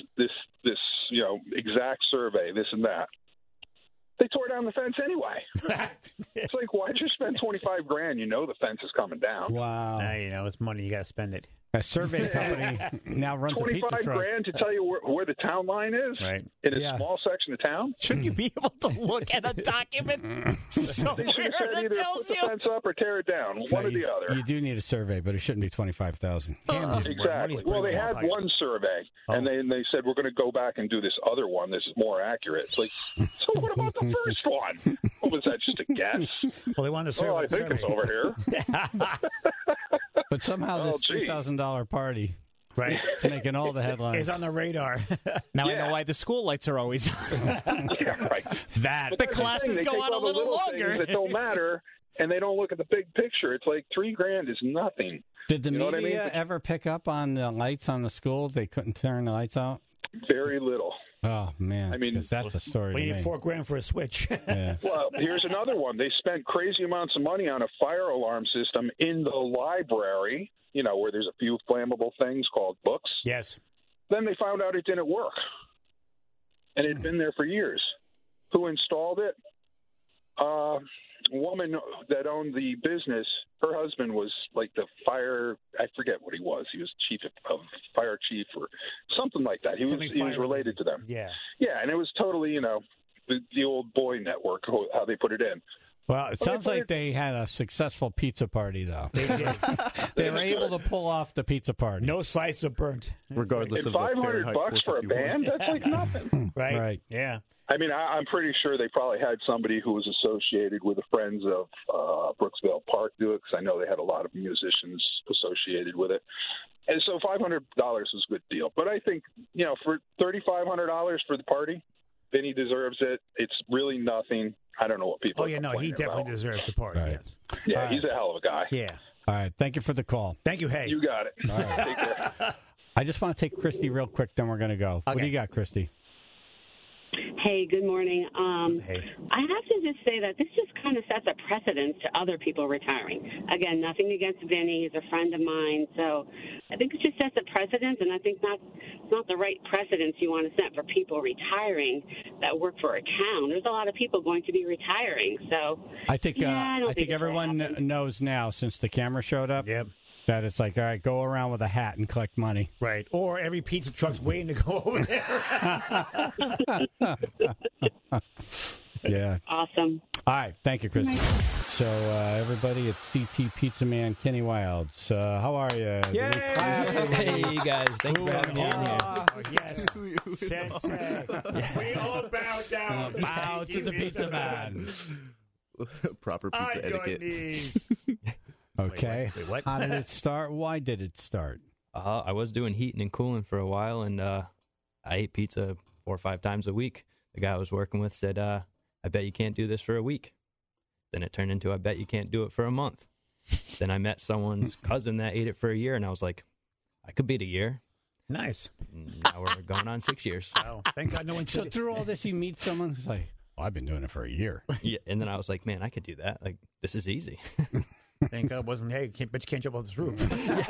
exact survey, this and that. They tore down the fence anyway. It's like, why'd you spend $25,000? You know the fence is coming down. Wow. Now it's money. You got to spend it. A survey company now runs a pizza truck. $25,000 to tell you where the town line is in a small section of town? Shouldn't you be able to look at a document somewhere They should have said that either tells put the you? fence up or tear it down, one or the other. You do need a survey, but it shouldn't be $25,000. Exactly. Well, they had one survey, and they said, we're going to go back and do this other one. This is more accurate. It's like, so what about the first one? What was that, just a guess? Well, they wanted to survey. I think it's over here. But somehow this $3,000 party is making all the headlines. It's on the radar. Now I know why the school lights are always on. That the classes go on a little longer. That don't matter, and they don't look at the big picture. It's like $3,000 is nothing. Did the You know what I media mean? ever pick up on the lights on the school? They couldn't turn the lights out? Very little. Oh, man. I mean, 'cause that's a story We to need me. $4,000 for a switch. Yeah. Well, here's another one. They spent crazy amounts of money on a fire alarm system in the library, you know, where there's a few flammable things called books. Yes. Then they found out it didn't work. And it had been there for years. Who installed it? A woman that owned the business, her husband was like the fire, I forget what he was. He was fire chief or something like that. He was related to them. Yeah. Yeah, and it was totally, you know, the old boy network, how they put it in. Well, it sounds like they had a successful pizza party, though. They did. They were able to pull off the pizza party. No slice of burnt. Regardless And of the $500 Fahrenheit for a 451. band? That's like nothing. Right. Yeah. I mean, I'm pretty sure they probably had somebody who was associated with the Friends of Brooksville Park do it, because I know they had a lot of musicians associated with it. And so $500 was a good deal. But I think, you know, for $3,500 for the party, Vinny deserves it. It's really nothing. I don't know what people Oh, yeah, no, he definitely deserves the party, yes. Yeah, All he's a hell of a guy. Yeah. All right. Thank you for the call. Thank you, Hey. You got it. All right. Take care. I just want to take Christy real quick, then we're going to go. What do you got, Christy? Hey, good morning. Hey. I have to just say that this just kind of sets a precedent to other people retiring. Again, nothing against Vinny. He's a friend of mine. So I think it just sets a precedent, and I think it's not the right precedence you want to set for people retiring that work for a town. There's a lot of people going to be retiring. So I think yeah, I think everyone knows now, since the camera showed up, that it's like, all right, go around with a hat and collect money. Right. Or every pizza truck's waiting to go over there. Yeah. Awesome. All right. Thank you, Christy. So, everybody, it's CT Pizza Man Kenny Wilds. How are you? Hey, guys. Thanks for having me in here. Yes. Sensei. We all bow down. Bow to the pizza man. Proper pizza On your etiquette. knees. Okay. Wait, what? How did it start? Why did it start? I was doing heating and cooling for a while, and I ate pizza 4 or 5 times a week. The guy I was working with said, I bet you can't do this for a week. Then it turned into, I bet you can't do it for a month. Then I met someone's cousin that ate it for a year, and I was like, I could beat a year. Nice. Now we're going on 6 years. Oh, thank God no one So said through all this, you meet someone who's like, well, I've been doing it for a year. Yeah, and then I was like, man, I could do that. Like, this is easy. Thank God it wasn't, hey, but you can't jump off this roof.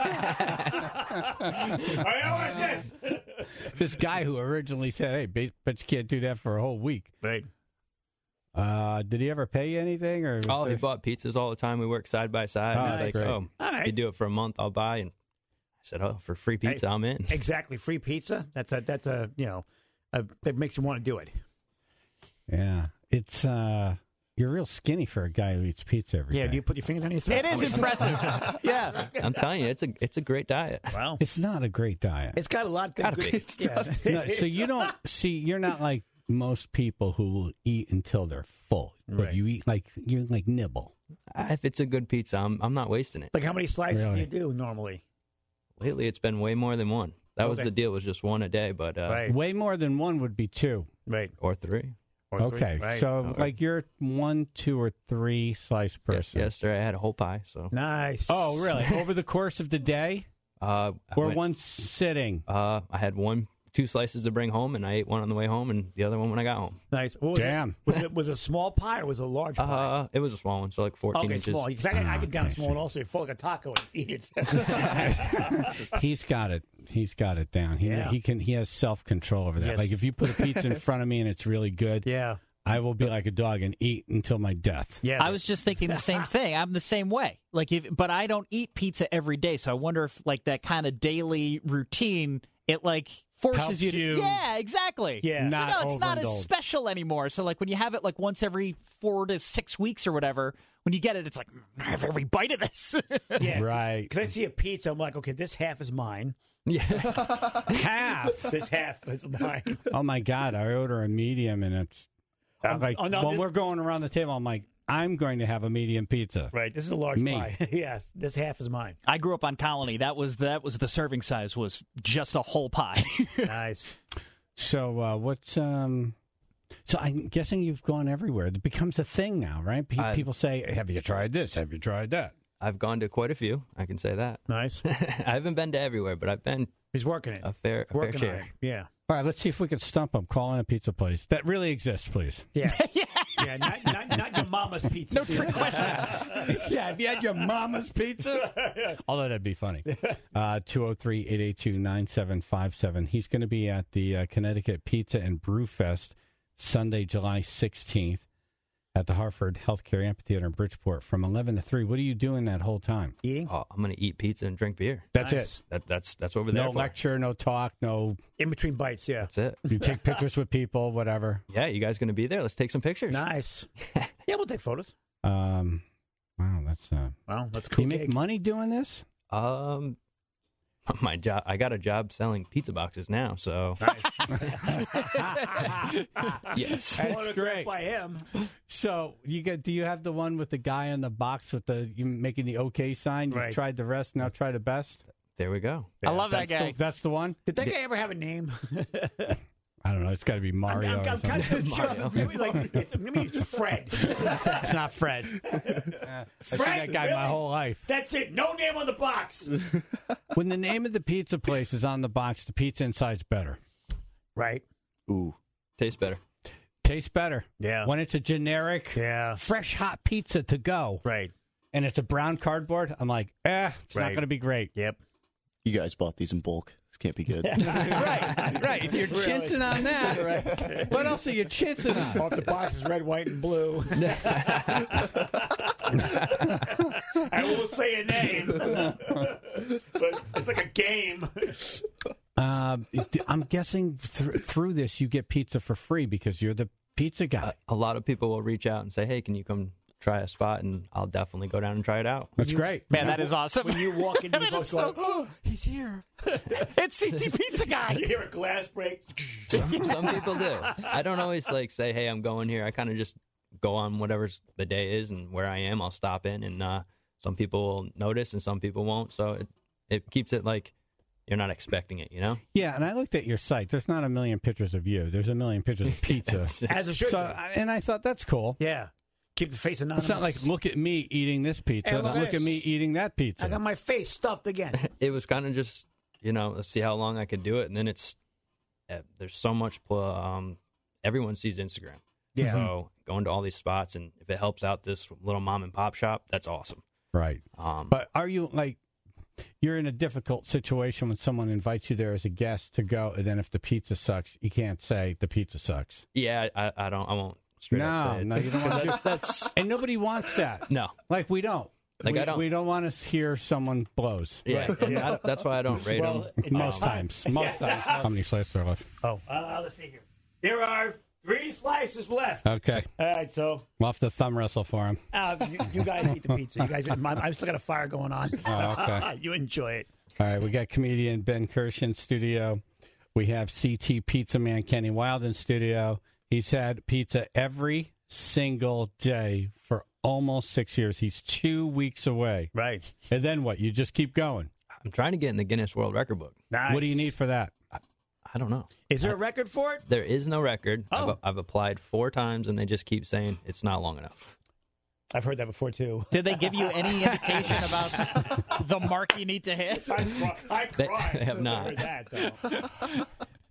I know what this. This guy who originally said, hey, but you can't do that for a whole week. Right. Did he ever pay you anything? Or He bought pizzas all the time. We worked side by side. Oh, He's that's like, great. oh, All right. if you do it for a month, I'll buy. And I said, oh, for free pizza, I'm in. Exactly. Free pizza. That's a that makes you want to do it. Yeah. It's, you're real skinny for a guy who eats pizza every day. Yeah, do you put your fingers on your throat? It is impressive. Yeah, I'm telling you, it's a great diet. Wow. It's not a great diet. It's got a lot of good. Yeah. No, so you don't see, you're not like most people who will eat until they're full. But Right. you eat you like nibble. If it's a good pizza, I'm not wasting it. Like how many slices Really? do you do normally? Lately, it's been way more than one. That was Okay. the deal, was just one a day, but Right. Way more than one would be 2. Right. or 3. Or 3. Okay. Right. So like you're 1, 2, or 3 slice person. Yesterday, I had a whole pie. So Nice. Oh, really? Over the course of the day? I Or went- one sitting? I had 2 slices to bring home, and I ate one on the way home, and the other one when I got home. Nice. What was Damn. Was it a small pie or was it a large pie? It was a small one, so like 14 Okay, inches. small. Because I could down small and also fall like a taco and eat it. He's got it. He's got it down. Yeah. He has self-control over that. Yes. Like if you put a pizza in front of me and it's really good, Yeah. I will be like a dog and eat until my death. Yes. I was just thinking the same thing. I'm the same way. But I don't eat pizza every day, so I wonder if like that kind of daily routine, it like forces Helps you to. you Yeah, exactly. Yeah. It's not as special anymore. So like when you have it like once every 4 to 6 weeks or whatever, when you get it, it's like I have every bite of this. Yeah. Right. Because I see a pizza, I'm like, okay, this half is mine. Yeah. Half. This half is mine. Oh my God! I order a medium, and it's when we're going around the table, I'm like, I'm going to have a medium pizza. Right. This is a large pie. Yes. This half is mine. I grew up on Colony. That was the serving size was just a whole pie. Nice. So what's So I'm guessing you've gone everywhere. It becomes a thing now, right? People say, "Have you tried this? Have you tried that?" I've gone to quite a few. I can say that. Nice. I haven't been to everywhere, but I've been. He's working it. A fair share. Yeah. All right, let's see if we can stump him. Call in a pizza place that really exists, please. Yeah. Yeah. Not your mama's pizza. No trick questions. Yeah, have you had your mama's pizza? Although that'd be funny. 203-882-9757. He's going to be at the Connecticut Pizza and Brew Fest Sunday, July 16th at the Hartford Healthcare Amphitheater in Bridgeport from 11 to 3. What are you doing that whole time? Eating? Oh, I'm going to eat pizza and drink beer. That's it. That's what we're there No for. lecture, no talk, no... In between bites, yeah. That's it. You take pictures with people, whatever. Yeah, you guys going to be there? Let's take some pictures. Nice. Yeah, we'll take photos. Wow, that's... Wow, that's Can cool. you make money doing this? My job. I got a job selling pizza boxes now, so yes, that's great. By him. So do you have the one with the guy in the box with you making the OK sign? You've tried the rest, now try the best. There we go. I love that guy. That's the one. Did that guy ever have a name? I don't know. It's got to be Mario. I'm kind of maybe it's Fred. It's not Fred. I've seen that guy my whole life. That's it. No name on the box. When the name of the pizza place is on the box, the pizza inside's better. Right. Ooh, tastes better. Tastes better. Yeah. When it's a generic, fresh hot pizza to go. Right. And it's a brown cardboard, I'm like, it's not going to be great. Yep. You guys bought these in bulk. This can't be good. Right. If you're chinsing on that, what else are you chinsing on? Off the box is red, white, and blue. I won't say a name, but it's like a game. I'm guessing through this you get pizza for free because you're the pizza guy. A lot of people will reach out and say, "Hey, can you come try a spot?" And I'll definitely go down and try it out. That's great. Man, that is awesome. When you walk in, you so go, "Oh, he's here!" It's CT Pizza Guy. You hear a glass break. Some people do. I don't always say, "Hey, I'm going here." I kind of just go on whatever the day is and where I am. I'll stop in, and some people will notice and some people won't. So it keeps it like you're not expecting it, you know? Yeah, and I looked at your site. There's not a million pictures of you. There's a million pictures of pizza. As it should be. And I thought that's cool. Yeah. Keep the face anonymous. It's not like, look at me eating this pizza. Hey, look at me eating that pizza. I got my face stuffed again. It was kind of just, let's see how long I could do it. And then there's so much, everyone sees Instagram. Yeah. So going to all these spots, and if it helps out this little mom and pop shop, that's awesome. Right. But are you you're in a difficult situation when someone invites you there as a guest to go, and then if the pizza sucks, you can't say the pizza sucks. Yeah, I won't straight up say it. No, you don't want to. That's and nobody wants that. No. We don't. We don't want to hear someone blows. Yeah, Right. and that's why I don't rate them. Most times. How many slices are left? Oh, let's see here. There are 3 slices left. Okay. All right, so We'll have to thumb wrestle for him. you guys eat the pizza. You guys, I've still got a fire going on. Oh, okay. You enjoy it. All right, we got comedian Ben Kirsch in studio. We have CT Pizza Man Kenny Wild in studio. He's had pizza every single day for almost 6 years. He's 2 weeks away. Right. And then what? You just keep going. I'm trying to get in the Guinness World Record book. Nice. What do you need for that? I don't know. Is there a record for it? There is no record. Oh. I've applied 4 times, and they just keep saying it's not long enough. I've heard that before, too. Did they give you any indication about the mark you need to hit? I cried. They have not. I heard that, though.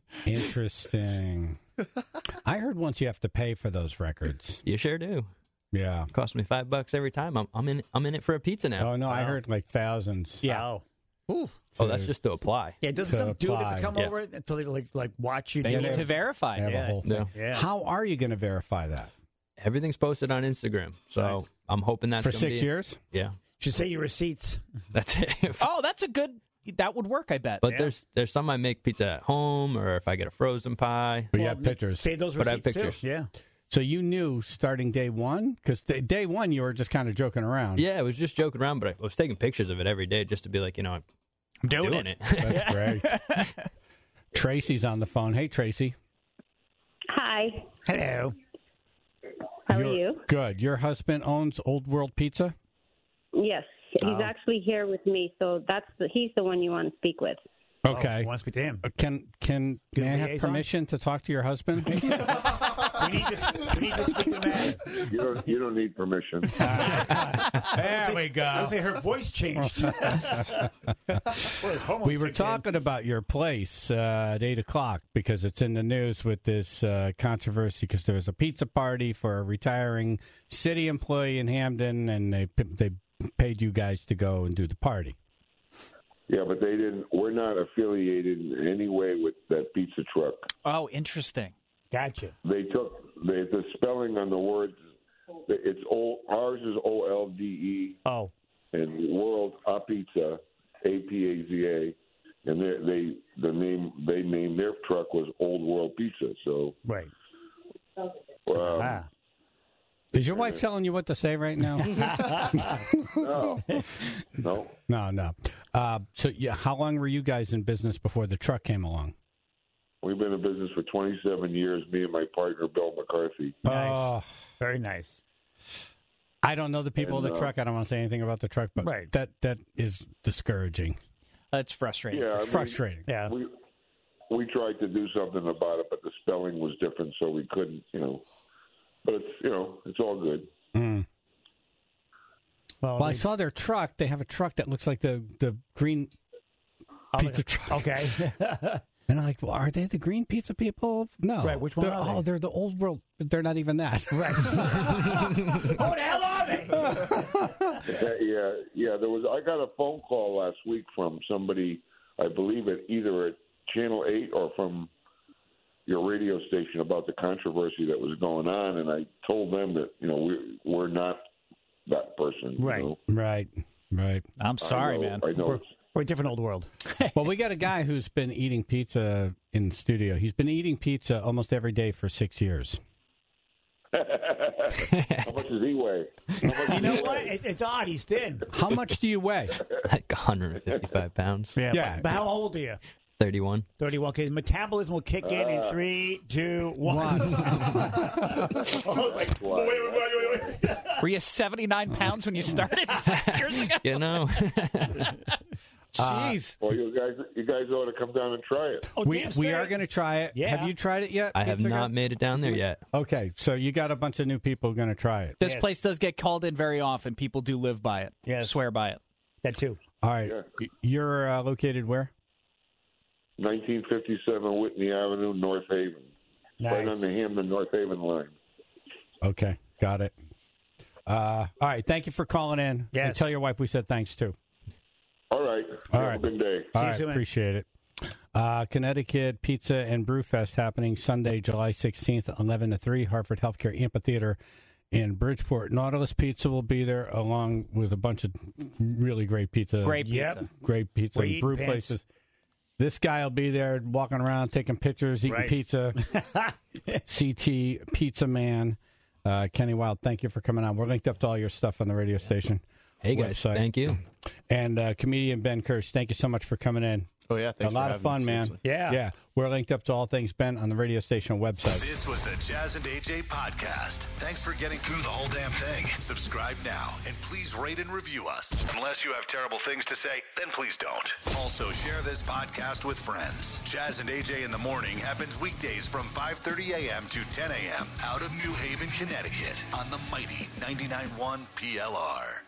Interesting. I heard once you have to pay for those records. You sure do. Yeah. It costs me $5 every time. I'm in it for a pizza now. Oh, no, I heard like thousands. Yeah. Oh. Ooh. Oh, that's just to apply. Yeah, doesn't some dude have to come over until they like watch you? They do need it? to verify. They have a whole thing. Yeah. How are you going to verify that? Everything's posted on Instagram, so Nice. I'm hoping that's For gonna 6 be it. years? Yeah, Should say your receipts. that's it. Oh, that's a good. That would work, I bet. But there's some I make pizza at home, or if I get a frozen pie. But you have pictures. Save those But I have receipts pictures. too. Yeah. So you knew starting day one? Because day one you were just kind of joking around. Yeah, I was just joking around, but I was taking pictures of it every day just to be like, I'm doing it. That's great. Tracy's on the phone. Hey, Tracy. Hi. Hello. How are you? Good. Your husband owns Old World Pizza? Yes. He's Oh. actually here with me, so he's the one you want to speak with. Okay. Want to speak to him? Can may I have liaison? permission to talk to your husband? We need to speak to Matt. You don't need permission. There we go. I was say her voice changed. We were talking about your place at 8 o'clock because it's in the news with this controversy because there was a pizza party for a retiring city employee in Hamden, and they paid you guys to go and do the party. Yeah, but they didn't. We're not affiliated in any way with that pizza truck. Oh, interesting. Gotcha. They took the spelling on the words. It's ours is OLDE. Oh. And World A Pizza, APAZA, and they named their truck was Old World Pizza. So right. Is your wife telling you what to say right now? No. So, how long were you guys in business before the truck came along? We've been in business for 27 years, me and my partner, Bill McCarthy. Nice. Oh. Very nice. I don't know the people of And, the truck. I don't want to say anything about the truck, but that is discouraging. That's frustrating. Yeah, I mean, frustrating. Yeah. We tried to do something about it, but the spelling was different, so we couldn't, But it's all good. Mm. Well, I saw their truck. They have a truck that looks like the green pizza truck. Okay. And I'm like, well, are they the green pizza people? No. Right, which one are they? Oh, they're the Old World. They're not even that. Right. Who the hell are they? Yeah. I got a phone call last week from somebody, I believe either at Channel 8 or from your radio station about the controversy that was going on, and I told them that we're not that person. Right. Right. I'm sorry, man. I know. We're a different old world. Well, we got a guy who's been eating pizza in the studio. He's been eating pizza almost every day for 6 years. How much does he weigh? You know what? It's odd. He's thin. How much do you weigh? Like 155 pounds. Yeah. But how old are you? 31. 31. Okay, metabolism will kick in 3, 2, 1. Wait. Were you 79 pounds when you started 6 years ago? Jeez. Well, you guys ought to come down and try it. We are going to try it. Yeah. Have you tried it yet? I have not made it down there yet. Okay, so you got a bunch of new people going to try it. This place does get called in very often. People do live by it. Yes. Swear by it. That too. All right. You're located where? 1957 Whitney Avenue, North Haven. Right Nice. on the Hamden-North Haven line. Okay, got it. All right, thank you for calling in. Yes. And tell your wife we said thanks, too. All right. All Have right. a good day. All you right, soon. appreciate it. Connecticut Pizza and Brew Fest happening Sunday, July 16th, 11 to 3, Hartford Healthcare Amphitheater in Bridgeport. Nautilus Pizza will be there along with a bunch of really great pizza. Great pizza. Great pizza We're and brew eating pants. places. This guy will be there walking around, taking pictures, eating Right. pizza. CT Pizza Man. Kenny Wild, thank you for coming on. We're linked up to all your stuff on the radio station. Hey, guys. website. Thank you. And comedian Ben Kirsch, thank you so much for coming in. Oh, yeah. Thanks a lot for of having fun, me. man. Seriously. Yeah. We're linked up to all things Ben on the radio station website. This was the Jazz and AJ podcast. Thanks for getting through the whole damn thing. Subscribe now and please rate and review us. Unless you have terrible things to say, then please don't. Also, share this podcast with friends. Jazz and AJ in the morning happens weekdays from 5:30 a.m. to 10 a.m. out of New Haven, Connecticut on the mighty 99.1 PLR.